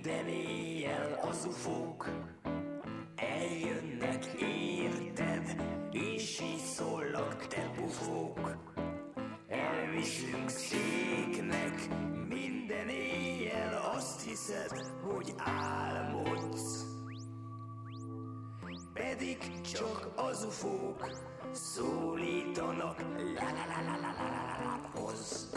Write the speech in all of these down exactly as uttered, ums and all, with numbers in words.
Minden éjjel az ufók eljönnek, érted? És így szólnak, te bufók. Elviszünk széknek, minden éjjel azt hiszed, hogy álmodsz. Pedig csak az ufók szólítanak, la la la la la la la la hoz.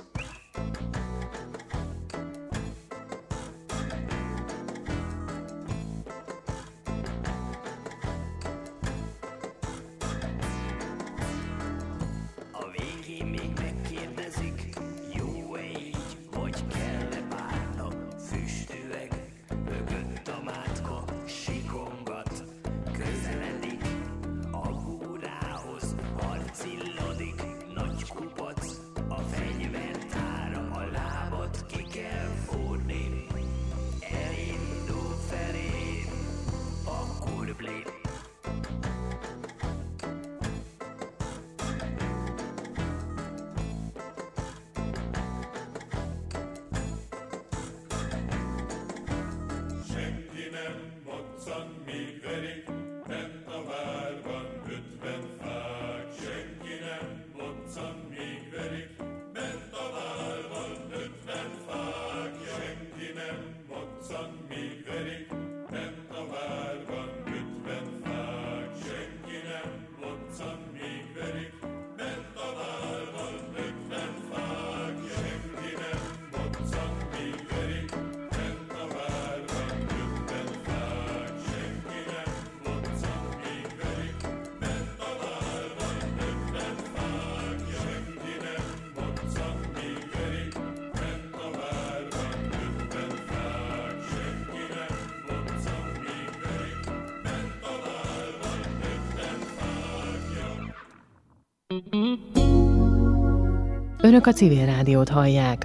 Önök a Civil Rádiót hallják.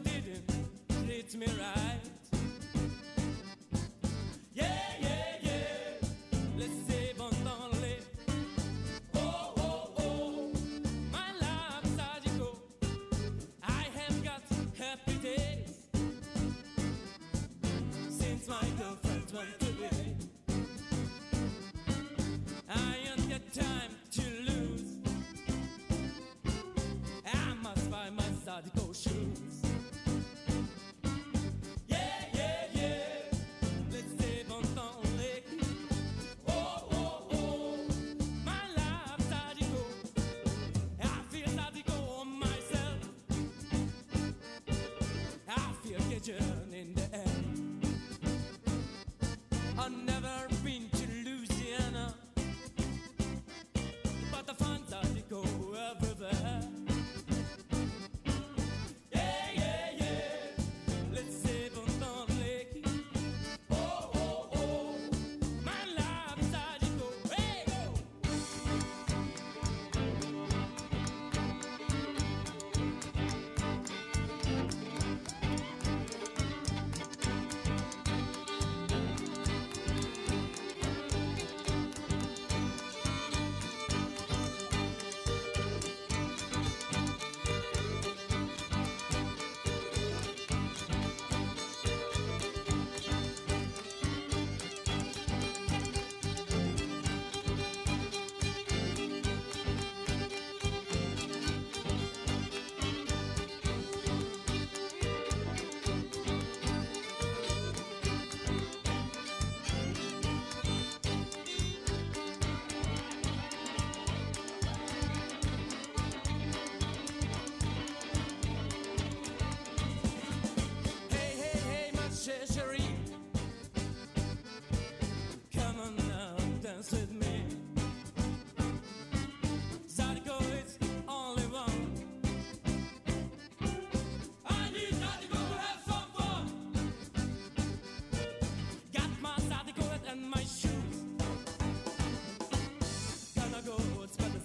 Me right, yeah, yeah, yeah.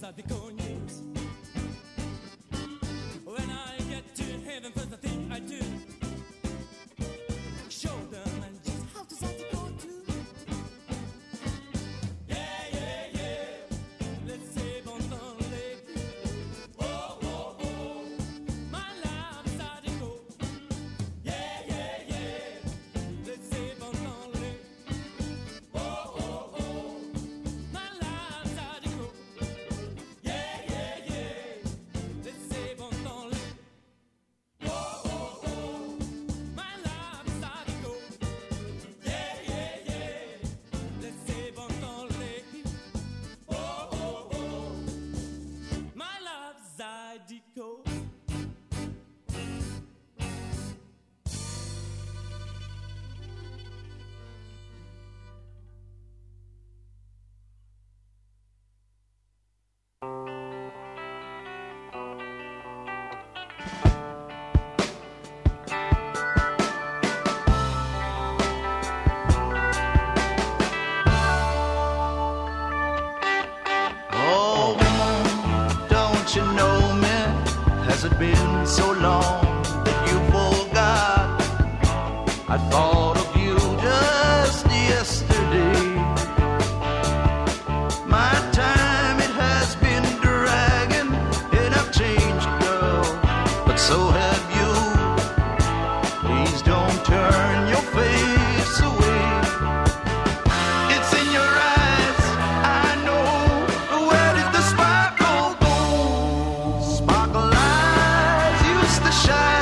the going years. When I get to heaven, first the thing I do, show them and just how to start to go to. Yeah, yeah, yeah. Let's save on the lake. Oh, oh, oh. My love start to go. Yeah, yeah, yeah. Let's save on the lake. Oh, oh, oh. My love start to go. Yeah, yeah, yeah. Let's save on the lake. Oh, oh, oh. My love start to go. Yeah, yeah, yeah. Let's save on the lake. Oh, oh, oh. My love start to go. Oh, woman, don't you know me? Has it been so long that you forgot? I thought of you just yesterday. My time, it has been dragging, and I've changed, girl, but so have you. Please don't turn your face away. It's in your eyes, I know. Where did the sparkle go? Sparkle eyes used to shine.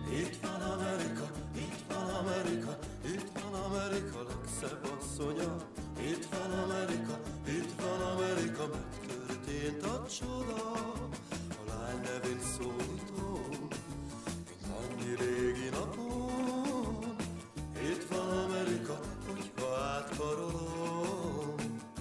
Itt van Amerika, itt van Amerika, itt van Amerika legszebb asszonya. Itt van Amerika, itt van Amerika, megtörtént a csoda. A lány nevén szólítom, mint annyi régi napon. Itt van Amerika, hogyha átkarolom.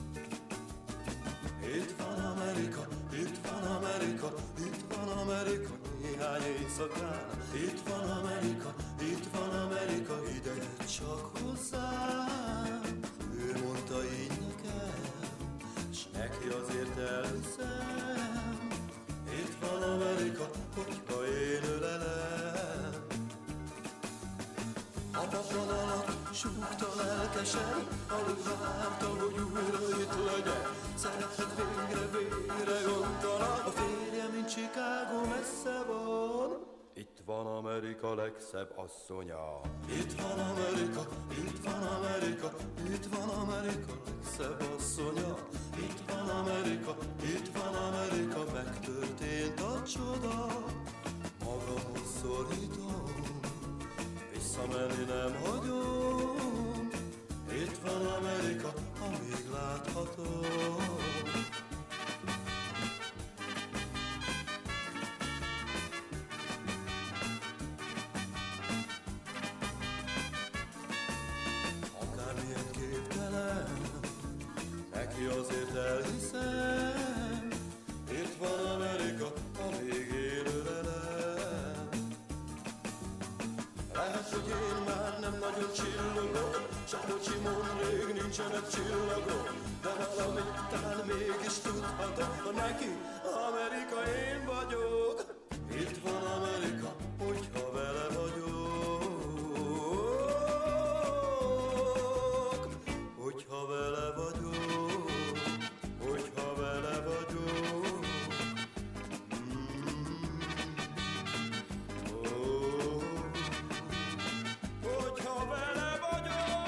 Itt van Amerika, itt van Amerika, itt van Amerika, néhány éjszakán. Itt van Amerika, itt van Amerika, ide csak hozzám. Ő mondta így nekem, s neki azért elhiszem. Itt van Amerika, hogyha én ölelem. Apapon alatt súgta lelkesen, alig várta, hogy újra itt legyen. Szerethet végre, végre gondolat, a férje, mint Chicago messze van. Itt van Amerika legszebb asszonya. Itt van Amerika, itt van Amerika, itt van Amerika legszebb asszonya. Itt van Amerika, itt van Amerika, megtörtént a csoda. Magamhoz szorítom, visszamenni nem hagyom. Itt van Amerika, amíg láthatom. Akármilyen képtelen, neki azért elhiszem. Itt van Amerika, amíg én ölelem. Lehet, hogy én már nem nagyon csillogok, s a kocsimon rég nincsenek csillagok, de valamit talán mégis tudhatok, ha neki Amerika én vagyok. Itt van Amerika, hogyha vele vagyok. Hogyha vele vagyok, hogyha vele vagyok. Mm. Oh. Hogyha vele vagyok.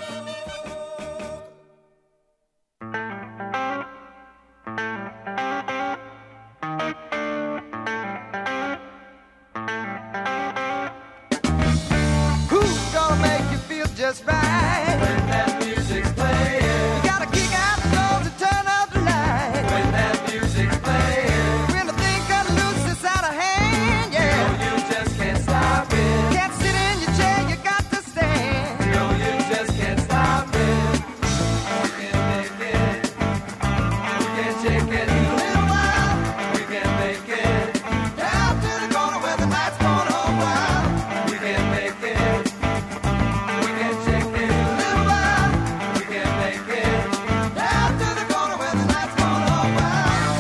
Who's gonna make you feel just right? When that music's playing, You gotta kick out the doors and turn out the light. when that music's playing, When the thing cut loose, it's out of hand, yeah. no, you just can't stop it. Can't sit in your chair, you got to stand. No, you just can't stop it. We can make it. We can take it. A little while, We can make it. down to the corner where the lights gonna hold wild. We can make it. We can take it. A little while, We can make it. down to the corner where the lights gonna hold wild.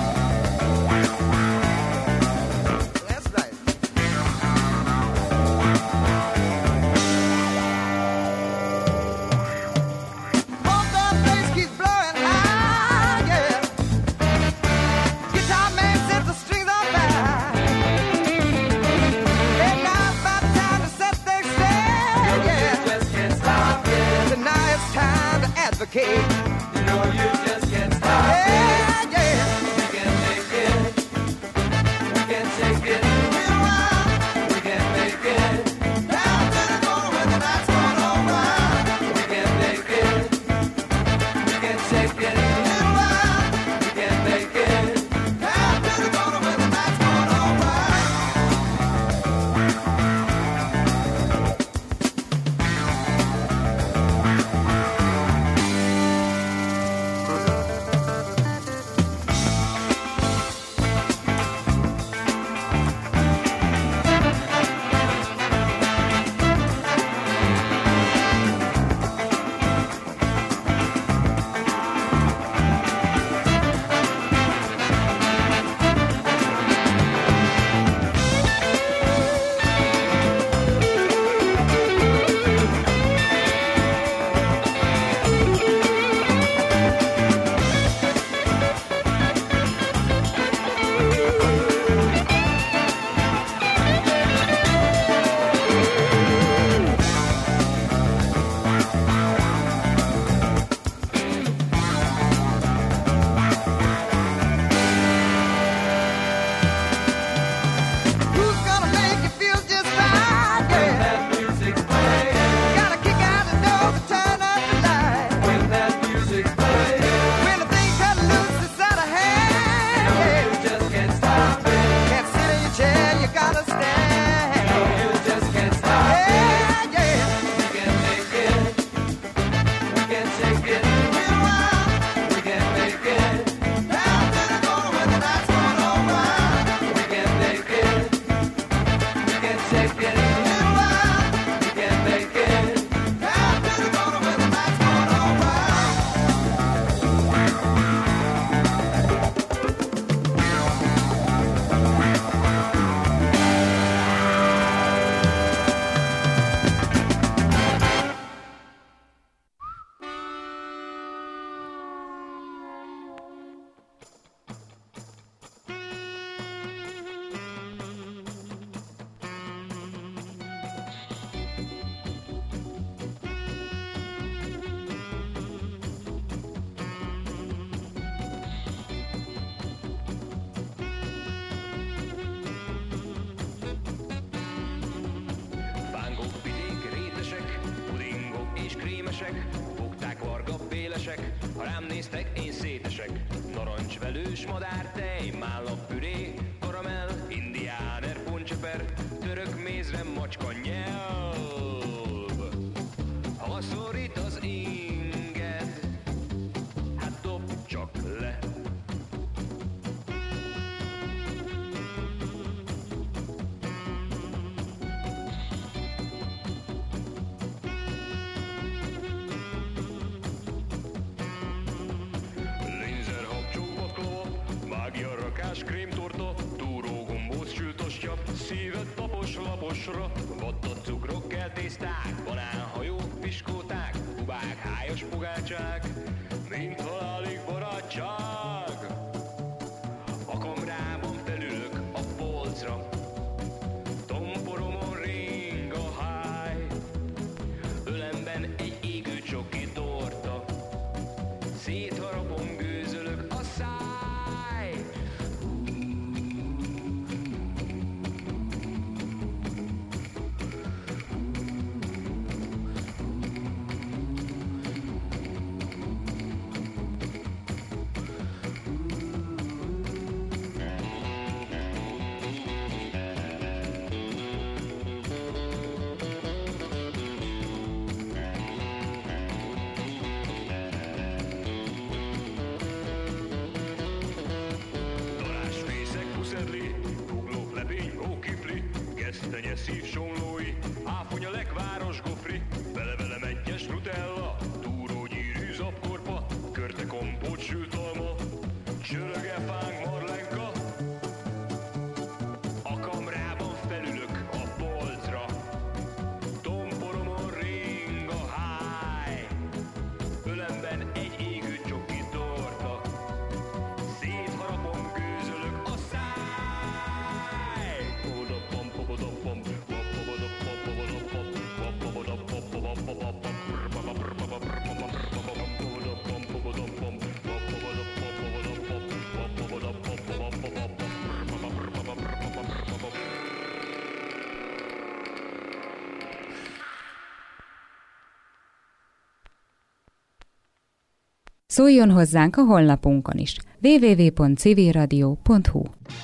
That's right. Both that bass keeps blowing high, yeah. Guitar man set the strings on fire. And now it's about time to set things straight, yeah. Just can't stop it. So now it's time to advocate. You know you just can't stop it. Yeah, yeah. We can make it. We can take it. Little while, We can make it. down to the corner where the lights gonna hold wild. We can make it. We can take it. Little while, We can make it. down to the corner where the lights gonna hold wild. élesek, fogták varga bélesek, ha rám néztek, én szétesek. Narancsvelős madártej, mállapüré, karamell, indiáner, poncseper, török mézre, macska nyelv. Ha szorít az inged, hát dobd csak le. Krémtorta, túró gombóc sültostya, szíved tapos laposra, vatta cukrok, kell tészták, banánhajók, piskóták, kubák, hájas pogácsák, mint halálig barátság. A kamrában felülök a polcra, tomporomon ring a háj, ölemben egy égő csoki torta, szétharapom, gőzölök a száj. Szív somlói, áfonya lekváros gofri, vele-vele mennyes nutella, túrógyűrű zapkorpa, körte kompót sült alma, csöröge fánk marlenka. A kamrában felülök a polcra, tomporomon ring a háj, ölemben egy égő csoki torta, szétharapom, gőzölök a száj. Szóljon hozzánk a honlapunkon is. double-u double-u double-u pont civilradio pont hu.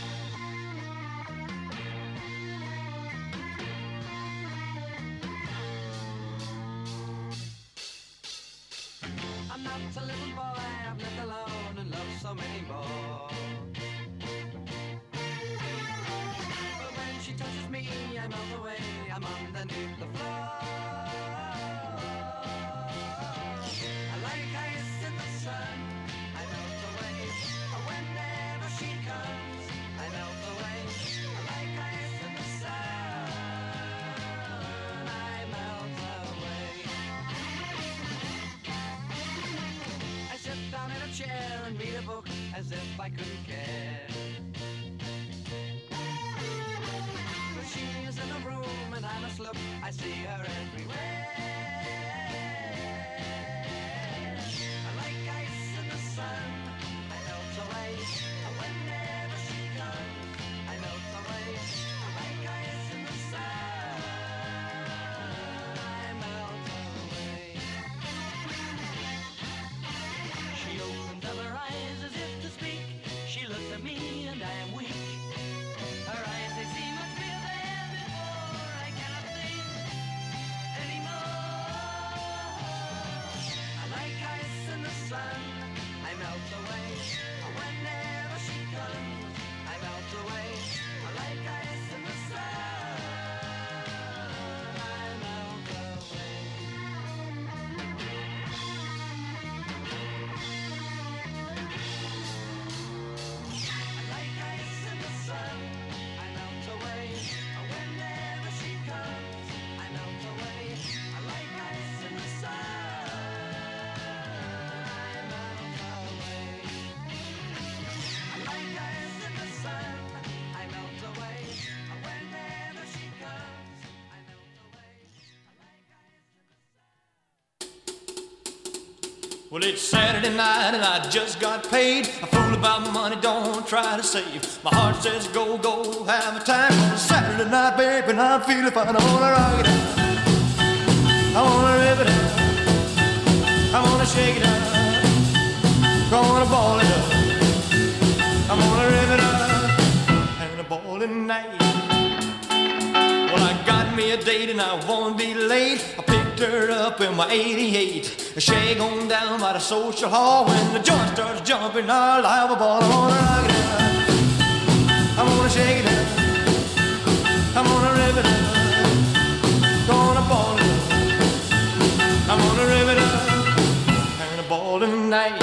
Well, it's Saturday night and I just got paid. I fool about money, don't try to save. My heart says go, go, have a time. It's Saturday night, baby, and I'm feeling fine. I wanna rock it out, I wanna rip it out, I'm gonna shake it up, gonna ball it up. I'm gonna rip it up and a ball tonight. Well, I got me a date and I won't be late. I picked her up in my eighty-eight. Shag on down by the social hall. When the joint starts jumping, I'll have a ball. I'm gonna rock it up, I'm gonna shake it up, I'm gonna rip it up, gonna ball it up. I'm gonna rip it up and a ball tonight.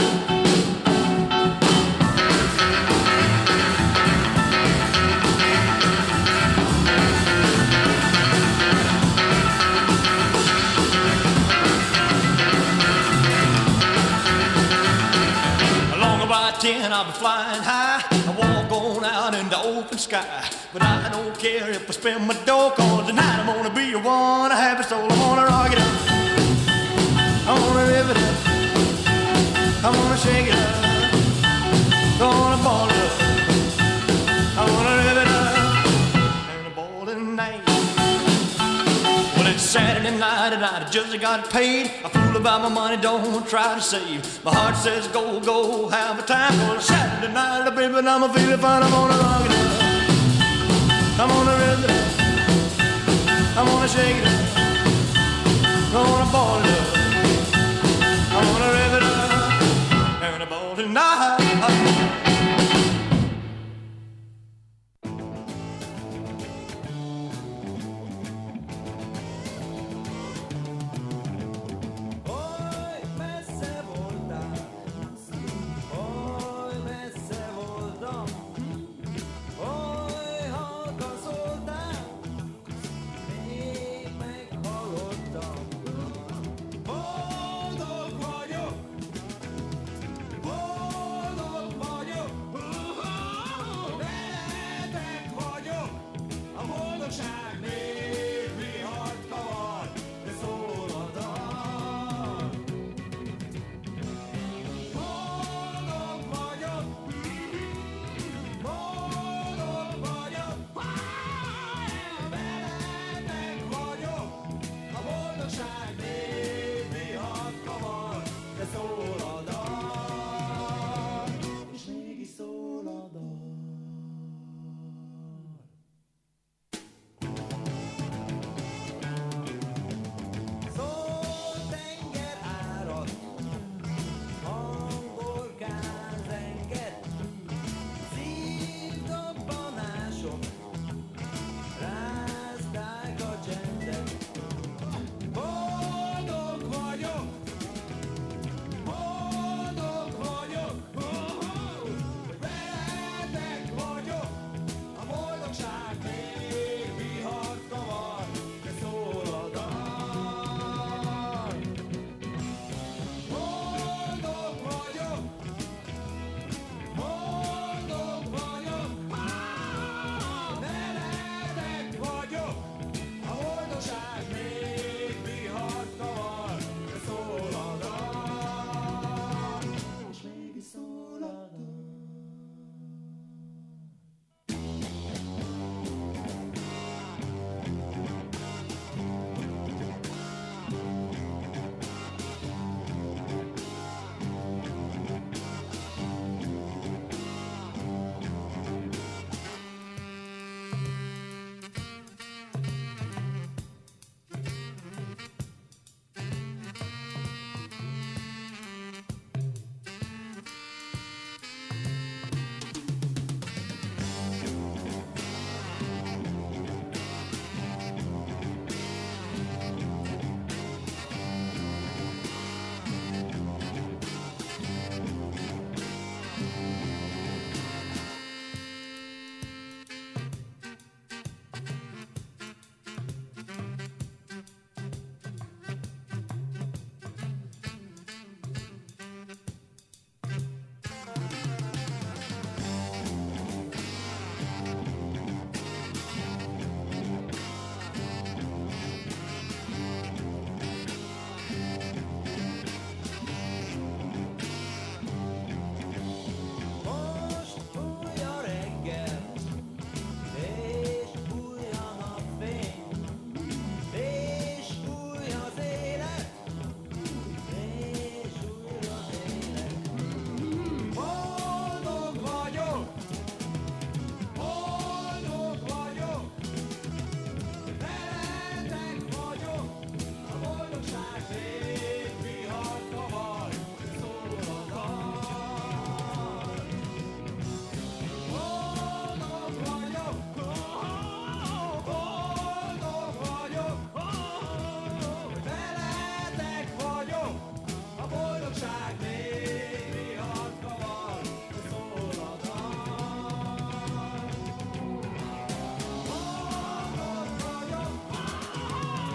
ten, I'll be flying high. I walk on out in the open sky. But I don't care if I spend my dough, cause tonight I'm gonna be a one, a happy soul. I'm gonna rock it up, I'm gonna rip it up, I'm gonna shake it up, gonna ball it up, I'm gonna rip it up and a ball tonight. Well, it's Saturday night and I just got paid. I fool about my money, don't try to save. My heart says go, go, have a time. Well, Saturday night, baby, I'm a feeling fine. I'm gonna rock it up, I'm gonna rip it up, I'm gonna shake it up,